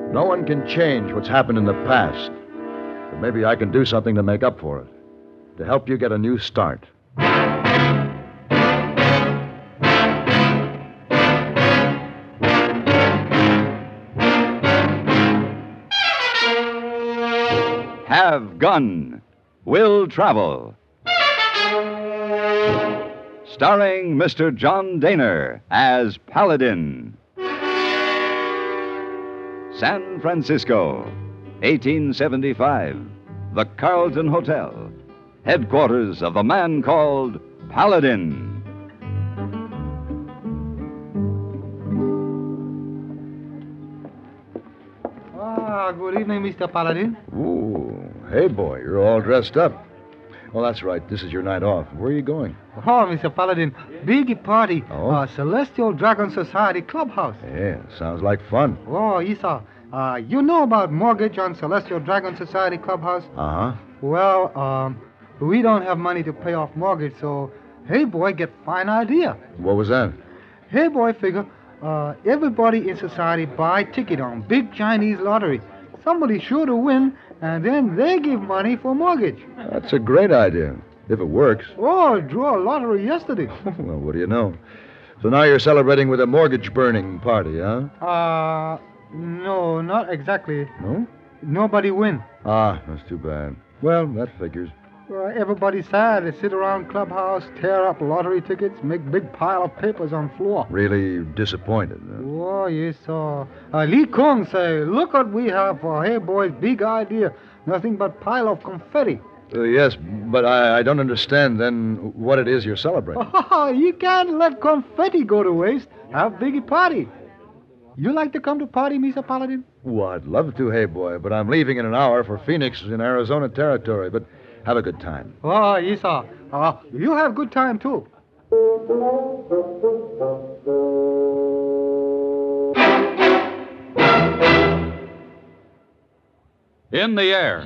No one can change what's happened in the past. But maybe I can do something to make up for it. To help you get a new start. Have Gun. Will Travel. Starring Mr. John Daner as Paladin. San Francisco, 1875. The Carlton Hotel. Headquarters of the man called Paladin. Good evening, Mr. Paladin. Ooh, hey, boy, you're all dressed up. Well, that's right. This is your night off. Where are you going? Oh, Mr. Paladin, big party. Oh? Celestial Dragon Society Clubhouse. Yeah, sounds like fun. Oh, Isa, you know about mortgage on Celestial Dragon Society Clubhouse? Uh-huh. Well, we don't have money to pay off mortgage, so hey, boy, get fine idea. What was that? Hey, boy, figure, everybody in society buy ticket on big Chinese lottery. Somebody sure to win, and then they give money for mortgage. That's a great idea, if it works. Oh, I drew a lottery yesterday. Well, what do you know? So now you're celebrating with a mortgage burning party, huh? No, not exactly. No? Nobody win. Ah, that's too bad. Well, that figures. Everybody's sad. They sit around clubhouse, tear up lottery tickets, make big pile of papers on floor. Really disappointed, huh? Oh, yes, Lee Kung say, look what we have for Hey Boy's big idea. Nothing but pile of confetti. Yes, but I don't understand, then, what it is you're celebrating. Oh, you can't let confetti go to waste. Have biggie party. You like to come to party, Mr. Paladin? Well, I'd love to, hey, boy, but I'm leaving in an hour for Phoenix in Arizona Territory, but have a good time. Oh, yes, you have good time, too. In the air.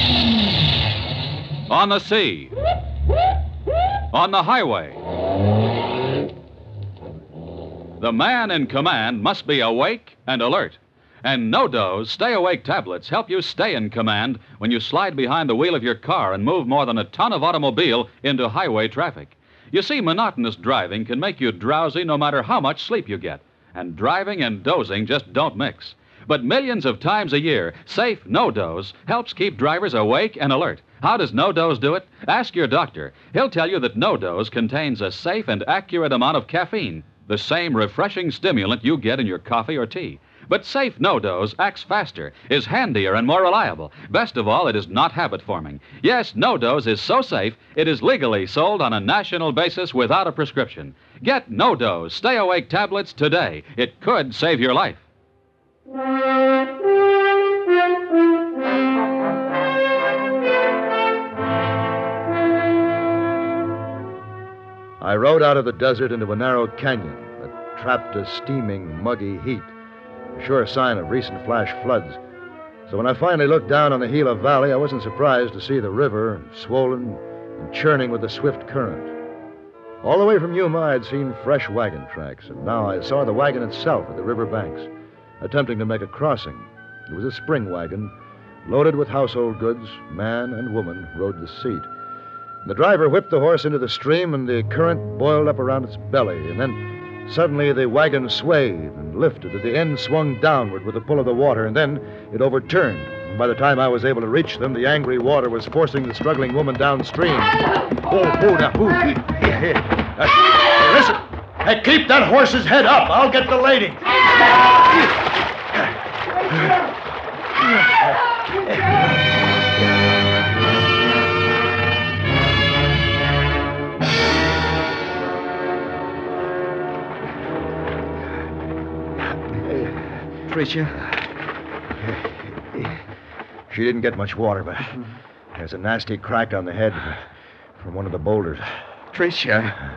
On the sea. On the highway. The man in command must be awake and alert. And NoDoz Stay Awake tablets help you stay in command when you slide behind the wheel of your car and move more than a ton of automobile into highway traffic. You see, monotonous driving can make you drowsy no matter how much sleep you get. And driving and dozing just don't mix. But millions of times a year, safe NoDoz helps keep drivers awake and alert. How does NoDoz do it? Ask your doctor. He'll tell you that NoDoz contains a safe and accurate amount of caffeine, the same refreshing stimulant you get in your coffee or tea. But safe NoDoz acts faster, is handier, and more reliable. Best of all, it is not habit-forming. Yes, NoDoz is so safe, it is legally sold on a national basis without a prescription. Get NoDoz Stay Awake tablets today. It could save your life. I rode out of the desert into a narrow canyon that trapped a steaming, muggy heat. A sure sign of recent flash floods. So when I finally looked down on the Gila Valley, I wasn't surprised to see the river swollen and churning with the swift current. All the way from Yuma, I'd seen fresh wagon tracks, and now I saw the wagon itself at the river banks, attempting to make a crossing. It was a spring wagon, loaded with household goods. Man and woman rode the seat. The driver whipped the horse into the stream, and the current boiled up around its belly, and then suddenly the wagon swayed and lifted, and the end swung downward with the pull of the water, and then it overturned. And by the time I was able to reach them, the angry water was forcing the struggling woman downstream. Hey, listen. Hey, keep that horse's head up. I'll get the lady. Tricia? She didn't get much water, but there's a nasty crack on the head from one of the boulders. Tricia?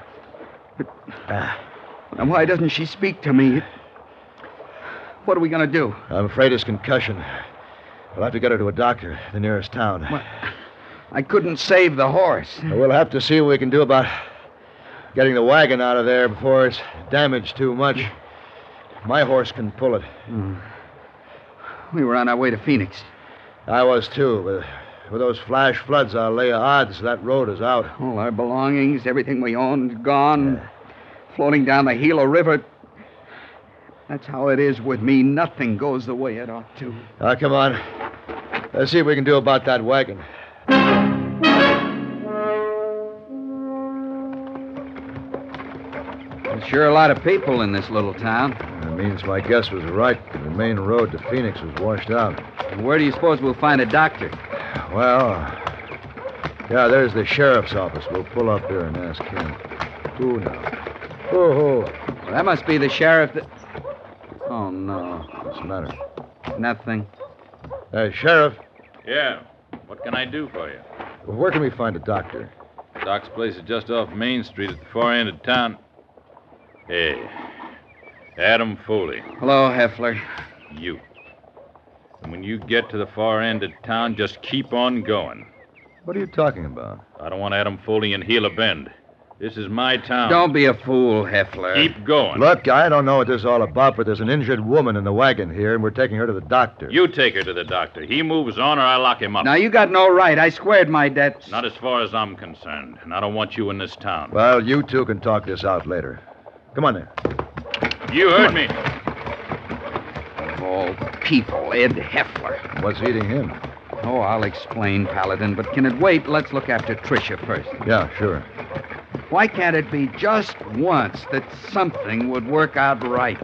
Now, why doesn't she speak to me? What are we going to do? I'm afraid it's concussion. We'll have to get her to a doctor, the nearest town. What? I couldn't save the horse. We'll have to see what we can do about getting the wagon out of there before it's damaged too much. My horse can pull it. We were on our way to Phoenix. I was, too. With those flash floods, I'll lay odds that road is out. All our belongings, everything we owned, gone. Floating down the Gila River. That's how it is with me. Nothing goes the way it ought to. Come on. Let's see what we can do about that wagon. There's sure a lot of people in this little town. That means my guess was right. The main road to Phoenix was washed out. And where do you suppose we'll find a doctor? Well, yeah, there's the sheriff's office. We'll pull up there and ask him. Who now? Oh. Well, that must be the sheriff that... Oh, no. What's the matter? Nothing. Sheriff, Yeah. What can I do for you? where can we find a doctor? Doc's place is just off Main Street at the far end of town. Hey, Adam Foley, Hello, Heffler. you. And when you get to the far end of town, just keep on going. What are you talking about? I don't want Adam Foley in Gila Bend. This is my town. Don't be a fool, Heffler. Keep going. Look, I don't know what this is all about, but there's an injured woman in the wagon here, and we're taking her to the doctor. You take her to the doctor. He moves on or I lock him up. Now, you got no right. I squared my debts. Not as far as I'm concerned. And I don't want you in this town. Well, you two can talk this out later. Come on there. You heard me. Of all people, Ed Heffler. What's eating him? Oh, I'll explain, Paladin, but can it wait? Let's look after Tricia first. Yeah, sure. Why can't it be just once that something would work out right?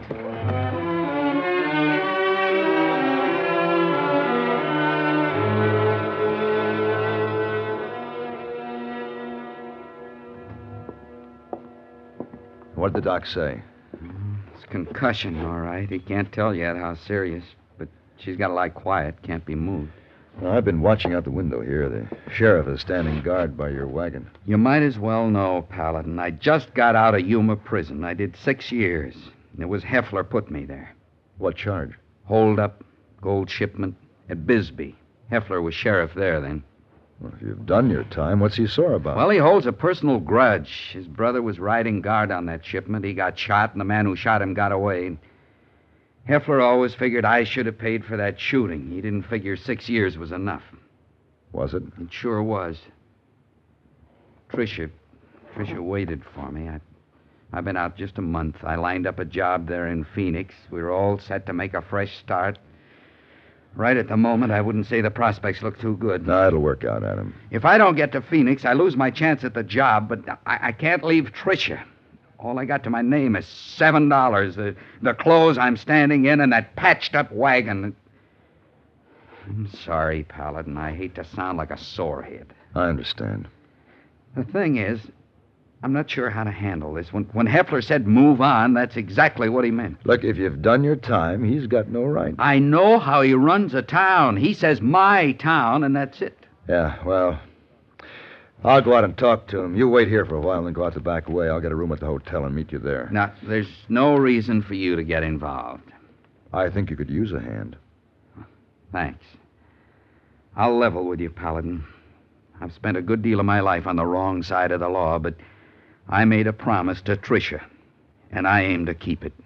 What did the doc say? It's concussion, all right. He can't tell yet how serious, but she's got to lie quiet, can't be moved. Well, I've been watching out the window here. The sheriff is standing guard by your wagon. You might as well know, Paladin. I just got out of Yuma prison. I did 6 years. It was Heffler put me there. What charge? Hold up, gold shipment at Bisbee. Heffler was sheriff there then. Well, if you've done your time, what's he sore about? Well, he holds a personal grudge. His brother was riding guard on that shipment. He got shot, and the man who shot him got away. Heffler always figured I should have paid for that shooting. He didn't figure 6 years was enough. Was it? It sure was. Tricia waited for me. I've been out just a month. I lined up a job there in Phoenix. We were all set to make a fresh start. Right at the moment, I wouldn't say the prospects look too good. No, it'll work out, Adam. If I don't get to Phoenix, I lose my chance at the job, but I can't leave Tricia. All I got to my name is $7, the clothes I'm standing in, and that patched-up wagon. I'm sorry, Paladin. I hate to sound like a sorehead. I understand. The thing is, I'm not sure how to handle this. When Heffler said move on, that's exactly what he meant. Look, if you've done your time, he's got no right. I know how he runs a town. He says my town, and that's it. Yeah, well, I'll go out and talk to him. You wait here for a while and then go out the back way. I'll get a room at the hotel and meet you there. Now, there's no reason for you to get involved. I think you could use a hand. Thanks. I'll level with you, Paladin. I've spent a good deal of my life on the wrong side of the law, but I made a promise to Tricia, and I aim to keep it.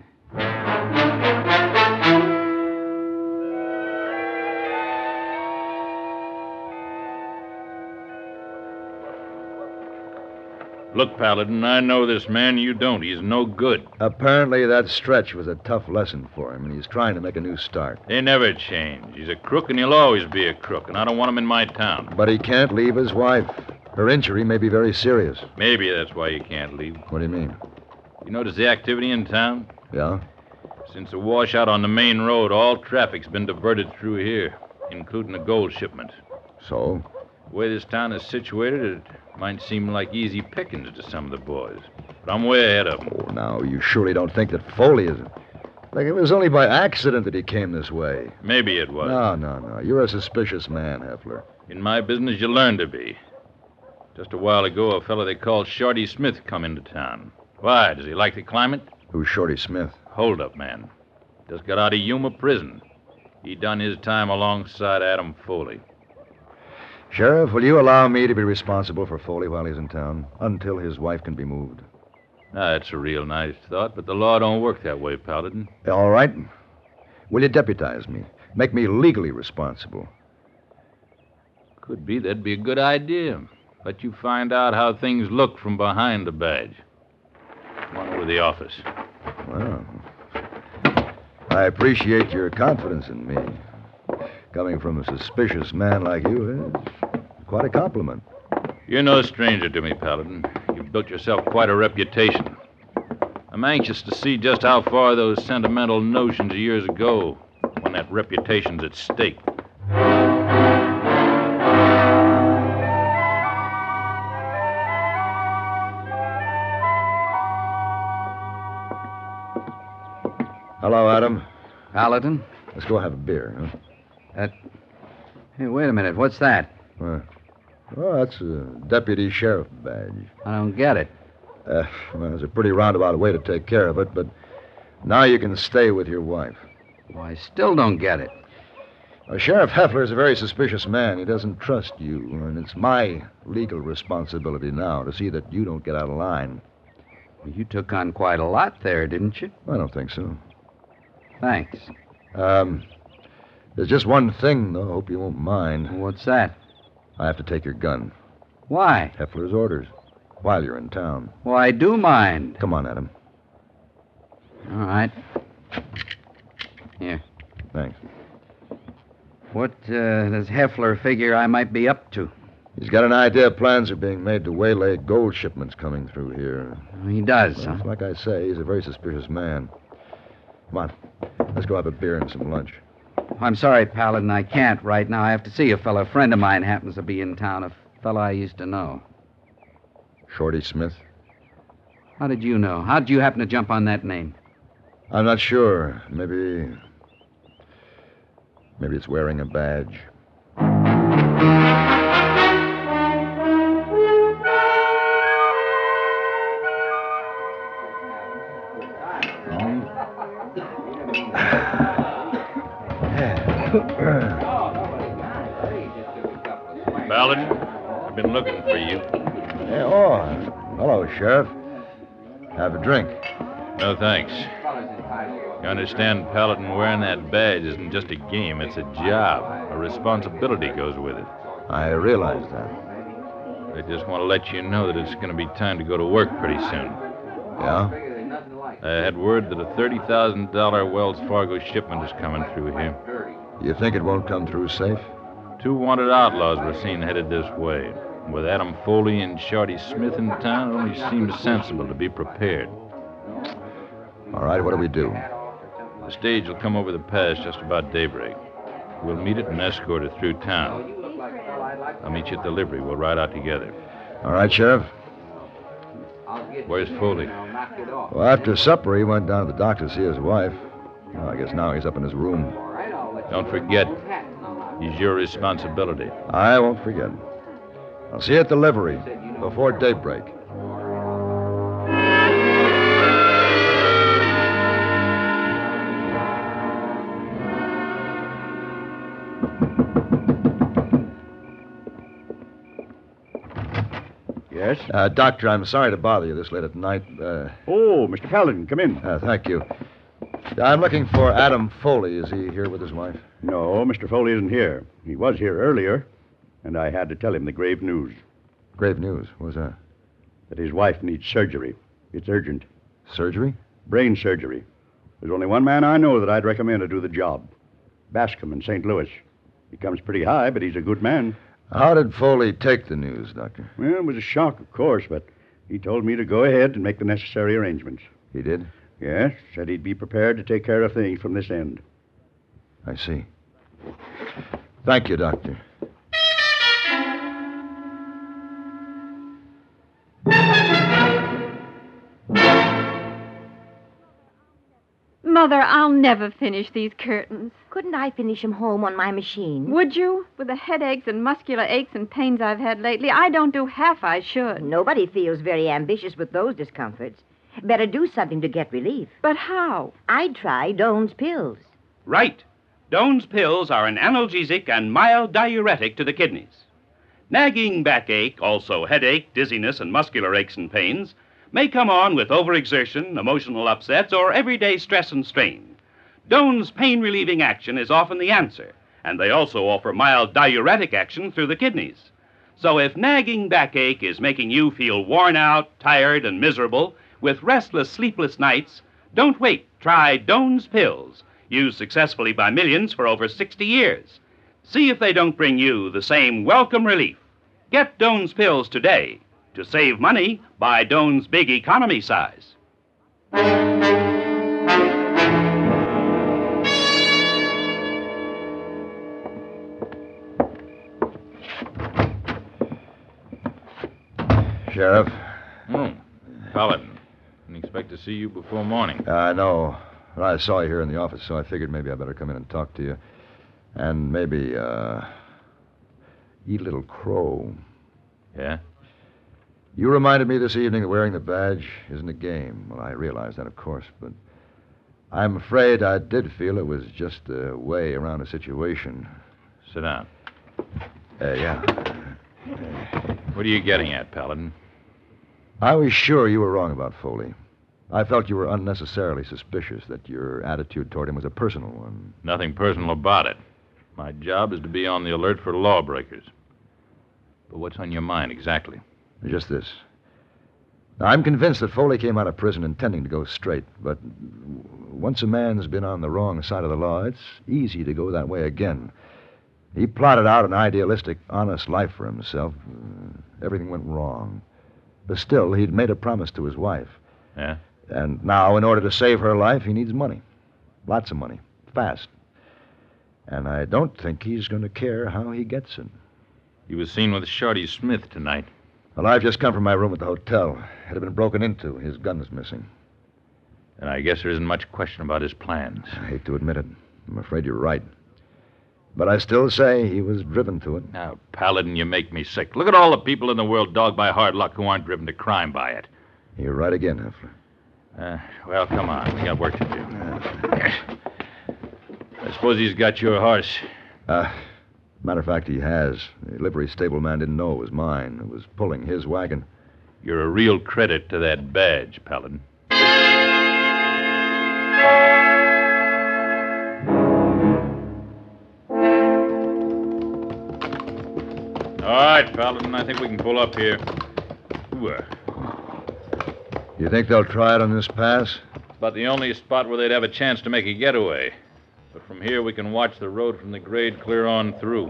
Look, Paladin, I know this man. You don't. He's no good. Apparently, that stretch was a tough lesson for him, and he's trying to make a new start. They never change. He's a crook, and he'll always be a crook, and I don't want him in my town. But he can't leave his wife. Her injury may be very serious. Maybe that's why you can't leave. What do you mean? You notice the activity in town? Yeah? Since the washout on the main road, all traffic's been diverted through here, including the gold shipment. So? The way this town is situated, it might seem like easy pickings to some of the boys. But I'm way ahead of them. Oh, now, you surely don't think that Foley is... Like, it was only by accident that he came this way. Maybe it was. No. You're a suspicious man, Heffler. In my business, you learn to be. Just a while ago, a fellow they called Shorty Smith come into town. Why? Does he like the climate? Who's Shorty Smith? Hold-up man. Just got out of Yuma prison. He done his time alongside Adam Foley. Sheriff, will you allow me to be responsible for Foley while he's in town, until his wife can be moved? That's a real nice thought, but the law don't work that way, Paladin. All right. Will you deputize me? Make me legally responsible. Could be that'd be a good idea. Let you find out how things look from behind the badge. Come on over to the office. Well, I appreciate your confidence in me. Coming from a suspicious man like you is quite a compliment. You're no stranger to me, Paladin. You've built yourself quite a reputation. I'm anxious to see just how far those sentimental notions of years ago, when that reputation's at stake. Hello, Adam. Paladin? Let's go have a beer, huh? Hey, wait a minute. What's that? Well, that's a deputy sheriff badge. I don't get it. Well, it's a pretty roundabout way to take care of it, but now you can stay with your wife. Well, I still don't get it. Sheriff Heffler is a very suspicious man. He doesn't trust you, and it's my legal responsibility now to see that you don't get out of line. Well, you took on quite a lot there, didn't you? I don't think so. Thanks. There's just one thing, though. I hope you won't mind. What's that? I have to take your gun. Why? Heffler's orders. While you're in town. Well, I do mind. Come on, Adam. All right. Here. Thanks. What does Heffler figure I might be up to? He's got an idea plans are being made to waylay gold shipments coming through here. He does, Well, like I say, he's a very suspicious man. Come on. Let's go have a beer and some lunch. I'm sorry, Paladin, I can't right now. I have to see a fellow. A friend of mine happens to be in town, a fellow I used to know. Shorty Smith? How did you know? How did you happen to jump on that name? I'm not sure. Maybe it's wearing a badge. Paladin, I've been looking for you. Hey, oh, hello, Sheriff. Have a drink. No, thanks. You understand, Paladin, wearing that badge isn't just a game. It's a job. A responsibility goes with it. I realize that. I just want to let you know that it's going to be time to go to work pretty soon. Yeah? I had word that a $30,000 Wells Fargo shipment is coming through here. You think it won't come through safe? 2 wanted outlaws were seen headed this way. With Adam Foley and Shorty Smith in town, it only seems sensible to be prepared. All right, what do we do? The stage will come over the pass just about daybreak. We'll meet it and escort it through town. I'll meet you at the livery. We'll ride out together. All right, Sheriff. Where's Foley? Well, after supper, he went down to the doctor to see his wife. Well, I guess now he's up in his room. Don't forget, he's your responsibility. I won't forget. I'll see you at the livery before daybreak. Yes? Doctor, I'm sorry to bother you this late at night. Oh, Mr. Paladin, come in. Thank you. I'm looking for Adam Foley. Is he here with his wife? No, Mr. Foley isn't here. He was here earlier, and I had to tell him the grave news. Grave news. What's that? That his wife needs surgery. It's urgent. Surgery? Brain surgery. There's only one man I know that I'd recommend to do the job. Bascom in St. Louis. He comes pretty high, but he's a good man. How did Foley take the news, Doctor? Well, it was a shock, of course, but he told me to go ahead and make the necessary arrangements. He did? Yes, said he'd be prepared to take care of things from this end. I see. Thank you, Doctor. Mother, I'll never finish these curtains. Couldn't I finish him home on my machine? Would you? With the headaches and muscular aches and pains I've had lately, I don't do half I should. Nobody feels very ambitious with those discomforts. Better do something to get relief. But how? I'd try Doan's pills. Right. Doan's pills are an analgesic and mild diuretic to the kidneys. Nagging backache, also headache, dizziness, and muscular aches and pains may come on with overexertion, emotional upsets, or everyday stress and strain. Doan's pain-relieving action is often the answer, and they also offer mild diuretic action through the kidneys. So if nagging backache is making you feel worn out, tired, and miserable with restless, sleepless nights, don't wait. Try Doan's pills, used successfully by millions for over 60 years. See if they don't bring you the same welcome relief. Get Doan's pills today. To save money, buy Doan's big economy size. Sheriff? Paladin. Didn't expect to see you before morning. I know. Well, I saw you here in the office, so I figured maybe I better come in and talk to you. And maybe, eat a little crow. Yeah? You reminded me this evening that wearing the badge isn't a game. Well, I realize that, of course, but I'm afraid I did feel it was just a way around a situation. Sit down. Yeah. What are you getting at, Paladin? I was sure you were wrong about Foley. I felt you were unnecessarily suspicious, that your attitude toward him was a personal one. Nothing personal about it. My job is to be on the alert for lawbreakers. But what's on your mind exactly? Just this. Now, I'm convinced that Foley came out of prison intending to go straight, but once a man's been on the wrong side of the law, it's easy to go that way again. He plotted out an idealistic, honest life for himself. Everything went wrong. But still, he'd made a promise to his wife. Yeah? And now, in order to save her life, he needs money. Lots of money. Fast. And I don't think he's going to care how he gets it. He was seen with Shorty Smith tonight. Well, I've just come from my room at the hotel. It had been broken into. His gun is missing. And I guess there isn't much question about his plans. I hate to admit it. I'm afraid you're right. But I still say he was driven to it. Now, Paladin, you make me sick. Look at all the people in the world dogged by hard luck who aren't driven to crime by it. You're right again, Heffler. Well, come on. We got work to do. I suppose he's got your horse. Matter of fact, he has. The livery stable man didn't know it was mine. It was pulling his wagon. You're a real credit to that badge, Paladin. All right, Paladin, I think we can pull up here. You think they'll try it on this pass? It's about the only spot where they'd have a chance to make a getaway. But from here, we can watch the road from the grade clear on through.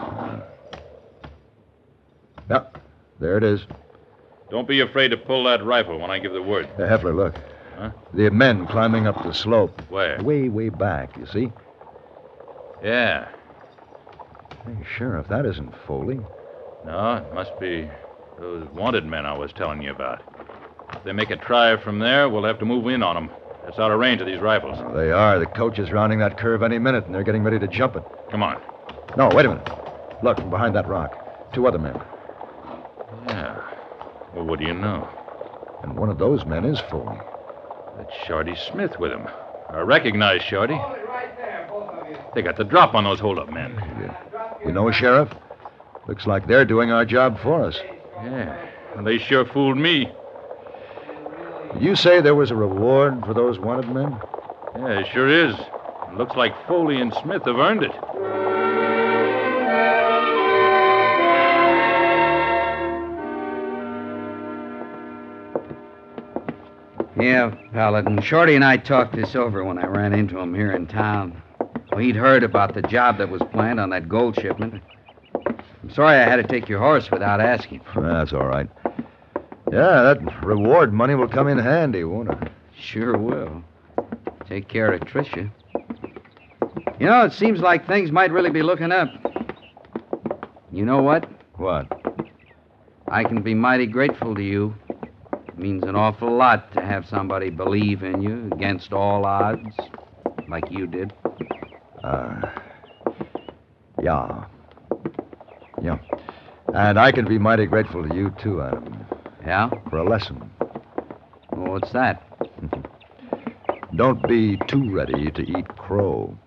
Yep, there it is. Don't be afraid to pull that rifle when I give the word. Heffler, look. Huh? The men climbing up the slope. Where? Way, way back, you see? Yeah. Hey, Sheriff, that isn't Foley. No, it must be those wanted men I was telling you about. If they make a try from there, we'll have to move in on them. That's out of range of these rifles. Oh, they are. The coach is rounding that curve any minute, and they're getting ready to jump it. Come on. No, wait a minute. Look, from behind that rock. 2 other men. Yeah. Well, what do you know? And one of those men is Foley. That's Shorty Smith with him. I recognize Shorty. They got the drop on those hold-up men. You know, Sheriff? Looks like they're doing our job for us. Yeah. Well, they sure fooled me. Did you say there was a reward for those wanted men? Yeah, it sure is. It looks like Foley and Smith have earned it. Yeah, Paladin. Shorty and I talked this over when I ran into him here in town. Well, he'd heard about the job that was planned on that gold shipment. I'm sorry I had to take your horse without asking. That's all right. Yeah, that reward money will come in handy, won't it? Sure will. Take care of Tricia. You know, it seems like things might really be looking up. You know what? What? I can be mighty grateful to you. It means an awful lot to have somebody believe in you against all odds, like you did. Yeah. Yeah. And I can be mighty grateful to you, too, Adam. Yeah? For a lesson. Well, what's that? Don't be too ready to eat crow.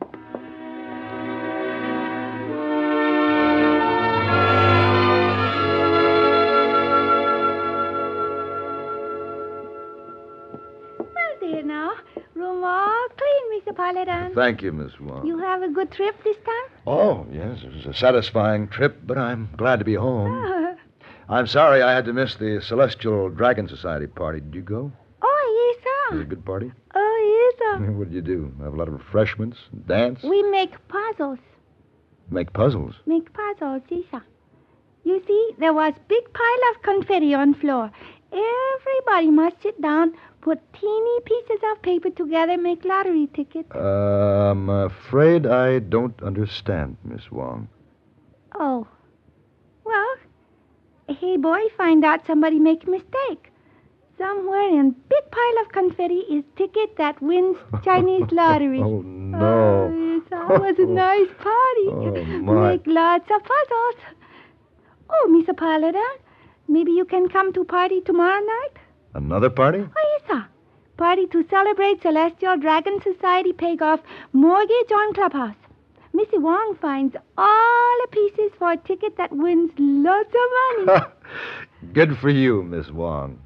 Well, dear, now, room all clean, Miss Mr. Paladin. Thank you, Miss Wong. You have a good trip this time? Oh, yes, it was a satisfying trip, but I'm glad to be home. I'm sorry I had to miss the Celestial Dragon Society party. Did you go? Oh, yes, Was sir. it a good party? Oh, yes, sir. What did you do? Have a lot of refreshments? Dance? We make puzzles. Make puzzles? Make puzzles, yes, sir. You see, there was big pile of confetti on floor. Everybody must sit down, put teeny pieces of paper together, make lottery tickets. I'm afraid I don't understand, Miss Wong. Oh. Well, hey, boy, find out somebody make a mistake. Somewhere in big pile of confetti is ticket that wins Chinese lottery. Oh, no. Oh, yes, that was a nice party. Oh, my. Make lots of puzzles. Oh, Mr. Paladin, maybe you can come to party tomorrow night? Another party? Oh, yes, sir. Party to celebrate Celestial Dragon Society pay off mortgage on Clubhouse. Missy Wong finds all the pieces for a ticket that wins lots of money. Good for you, Miss Wong.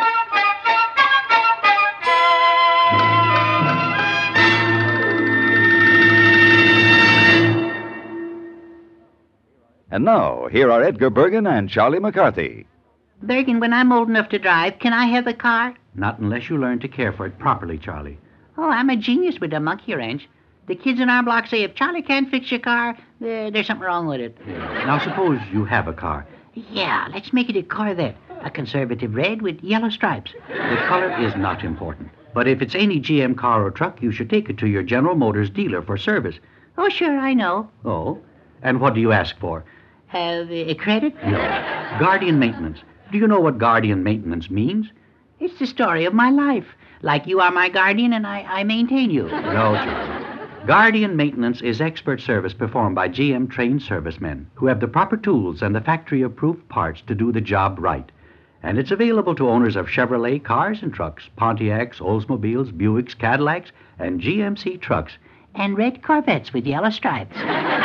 And now, here are Edgar Bergen and Charlie McCarthy. Bergen, when I'm old enough to drive, can I have the car? Not unless you learn to care for it properly, Charlie. Oh, I'm a genius with a monkey wrench. The kids in our block say if Charlie can't fix your car, there's something wrong with it. Now, suppose you have a car. Yeah, let's make it a Corvette. A conservative red with yellow stripes. The color is not important. But if it's any GM car or truck, you should take it to your General Motors dealer for service. Oh, sure, I know. Oh? And what do you ask for? Have a credit? No. Guardian maintenance. Do you know what guardian maintenance means? It's the story of my life. Like you are my guardian and I maintain you. No, Charlie. Guardian maintenance is expert service performed by GM-trained servicemen who have the proper tools and the factory-approved parts to do the job right. And it's available to owners of Chevrolet cars and trucks, Pontiacs, Oldsmobiles, Buicks, Cadillacs, and GMC trucks. And red Corvettes with yellow stripes.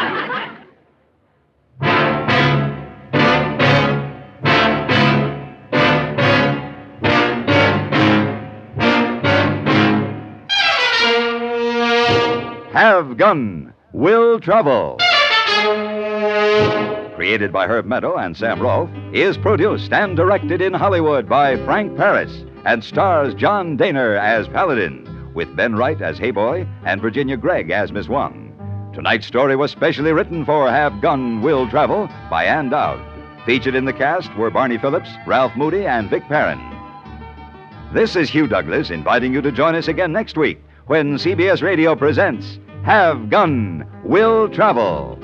Have Gun, Will Travel. Created by Herb Meadow and Sam Rolfe, is produced and directed in Hollywood by Frank Paris and stars John Daner as Paladin, with Ben Wright as Hayboy and Virginia Gregg as Miss Wong. Tonight's story was specially written for Have Gun, Will Travel by Ann Dowd. Featured in the cast were Barney Phillips, Ralph Moody, and Vic Perrin. This is Hugh Douglas inviting you to join us again next week when CBS Radio presents Have Gun, Will Travel.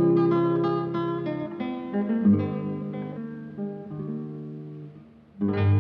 Mm-hmm.